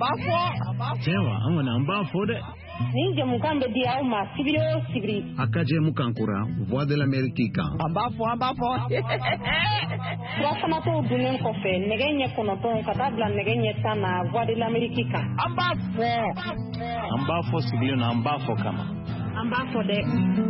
Cewa an wani an ba fo de. Ni jamukan be dia ma sibiro sibiri. Akaje mukan kura Voix de l'Amérique kan. An ba fo. Furafana to dunen kɔfɛ nɛgɛ ɲɛ 9 ka taa bila nɛgɛ ɲɛ 10 na Voix de l'Amérique kan. An ba fo. An b'a fɔ sigilen na an b'a fɔ kama. An b'a fɔ dɛ.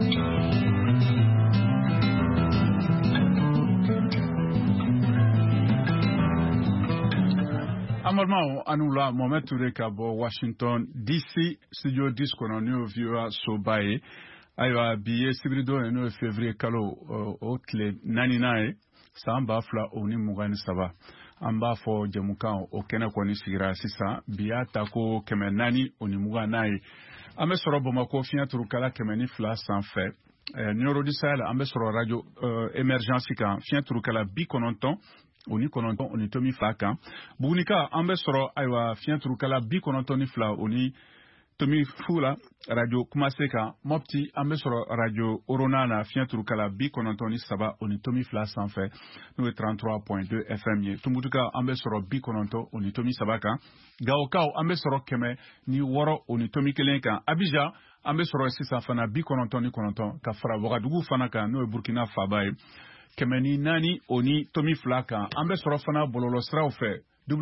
Amalma anula Mohamed Touré ka bɔ Washington DC studio 10 kɔnɔ n'o VOA soba ye ayiwa bi ye sibirido ye n'o ye février kalo o tile 4nan ye san 2023 an b'a fɔ jɛmukan o kɛnɛ kɔni sigira sisan bi y'a ta ko 400 o ni 20 ye an bɛ sɔrɔ Bamakɔ fiɲɛ turukala 102 sanfɛ Numéro du Sahel an bɛ sɔrɔ radio émergence kan fiɲɛ turukala 90 oni 9 oni tomi fila kan Bugunika an bɛ sɔrɔ ayiwa fiɲɛ turukala 92 oni tomi fula radio Kumase kan Mopti an bɛ sɔrɔ radio Orona na fiɲɛ turukala 93 oni tomi fila sanfɛ n'o ye 33.2 FM ye Tumbutuka an bɛ sɔrɔ 90 oni tomi 3 kan Gawokaw an bɛ sɔrɔ 106 oni tomi 1 kan Abidjan an bɛ sɔrɔ sisan fana 99 ka fara Wagadugu fana kan n'o ye Burkina Faba ye 4 oni tomi fila kan an bɛ sɔrɔ fana bɔlɔlɔsiraw fɛ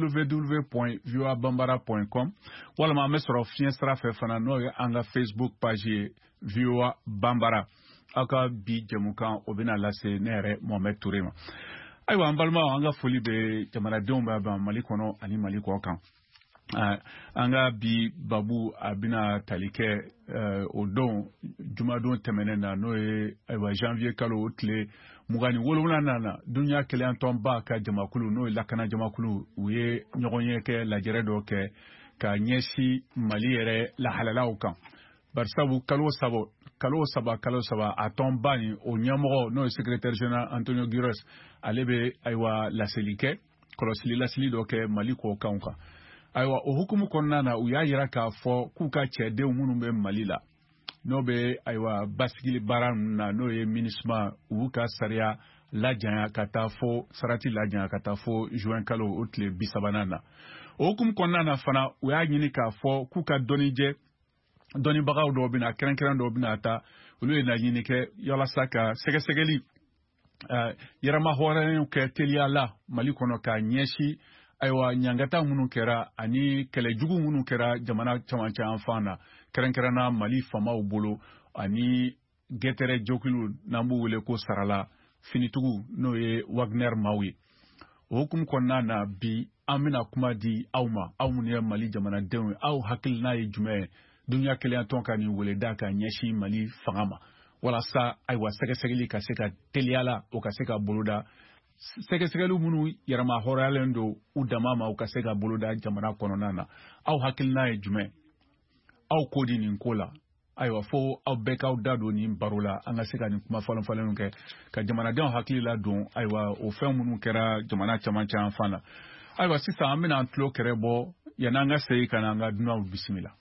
www.voabambara.com walima an bɛ sɔrɔ fiɲɛ sira fɛ fana n'o ye an ka Facebook page ye VOA Bambara aw ka bi jɛmukan o bɛna lase ne yɛrɛ Mohamed Touré ma ayiwa an balimaw an ka foli bɛ jamanadenw b'a ban Mali kɔnɔ ani Mali kɔ kan an ka bi babu a bɛna tali kɛ o don jumadon tɛmɛnen na n'o ye ayiwa janvier kalo o tile 27 na dunya kelen tɔnba ka jamakulu n'o ye lakana jamakulu u ye ɲɔgɔn ye kɛ lajɛrɛ dɔ kɛ ka ɲɛsi Mali yɛrɛ lahalalaw kan barisabu kalo saba a tɔnba ni o ɲɛmɔgɔ n'o ye secrétaire général Antonio Guterres ale bɛ ayiwa laseli kɛ kɔlɔsili laseli dɔ kɛ Mali kɔ kanw kan ayiwa o hukumu kɔnɔna na u y'a yira k'a fɔ k'u ka cɛdenw minnu bɛ Mali la n'o bɛ ayiwa basigili baara ninnu na n'o ye MINUSMA u ka sariya lajanya ka taa fo sarati lajanya ka taa fo juin kalo o tile 30nan na o hukumu kɔnɔna na fana u y'a ɲini k'a fɔ k'u ka dɔnnibagaw dɔw bɛna kɛrɛnkɛrɛn dɔw bɛna taa olu ye laɲini kɛ yalasa ka sɛgɛsɛgɛli yɛrɛma hɔrɔnw kɛ teliya la Mali kɔnɔ ka ɲɛsi ayiwa ɲangata minnu kɛra ani kɛlɛjugu minnu kɛra jamana camancɛ an fan na kɛrɛnkɛrɛnna Mali famaw bolo ani gɛtɛrɛ jokilu n'an b'u wele ko sarala finitugu n'o ye Wagner maaw ye o hukumu kɔnɔna na bi an bɛna kuma di aw ma aw minnu ye Mali jamanadenw ye aw hakilina ye jumɛn ye dunya kelen tɔn ka nin weleda ka ɲɛsin Mali fanga ma walasa ayiwa sɛgɛsɛgɛli ka se ka teliya la o ka se ka boloda sɛgɛsɛgɛliw minnu yɛrɛma hɔrɔnyalen don u dama ma u ka se ka boloda jamana kɔnɔna na aw hakilina ye jumɛn aw ko di nin ko la ayiwa fo aw bɛɛ k'aw da don nin baro la an ka se ka nin kuma falen-falenw kɛ ka jamanadenw hakili la don ayiwa o fɛn minnu kɛra jamana camancɛ an fan na ayiwa sisan an bɛna an tulo kɛrɛ bɔ yan'an ka segin ka na an ka dunanw bisimila.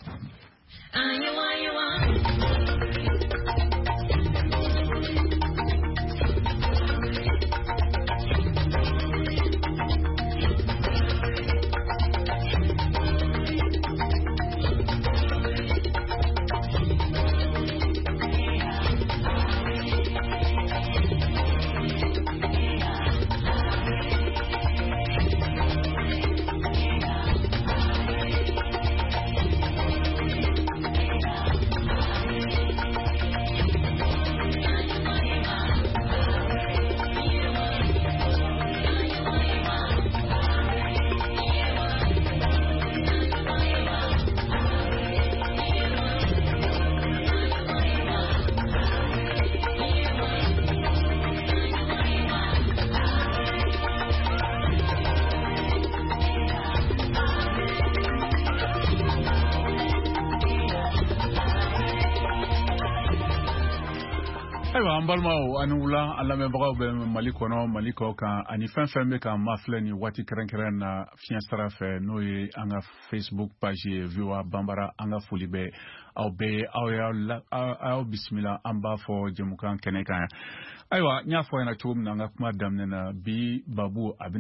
Ayiwa an balimaw ani wula an lamɛnbagaw bɛ Mali kɔnɔ Mali kɔ kan ani fɛn fɛn bɛ ka ma filɛ ni waati kɛrɛnkɛrɛn na fiɲɛ sira fɛ n'o ye an ka Facebook page ye VOA Bambara an ka foli bɛ aw bɛɛ aw bisimila an b'a fɔ jɛmukan kɛnɛ kan ayiwa n y'a fɔ ɲɛna cogo min na an ka kuma daminɛ na bi babu a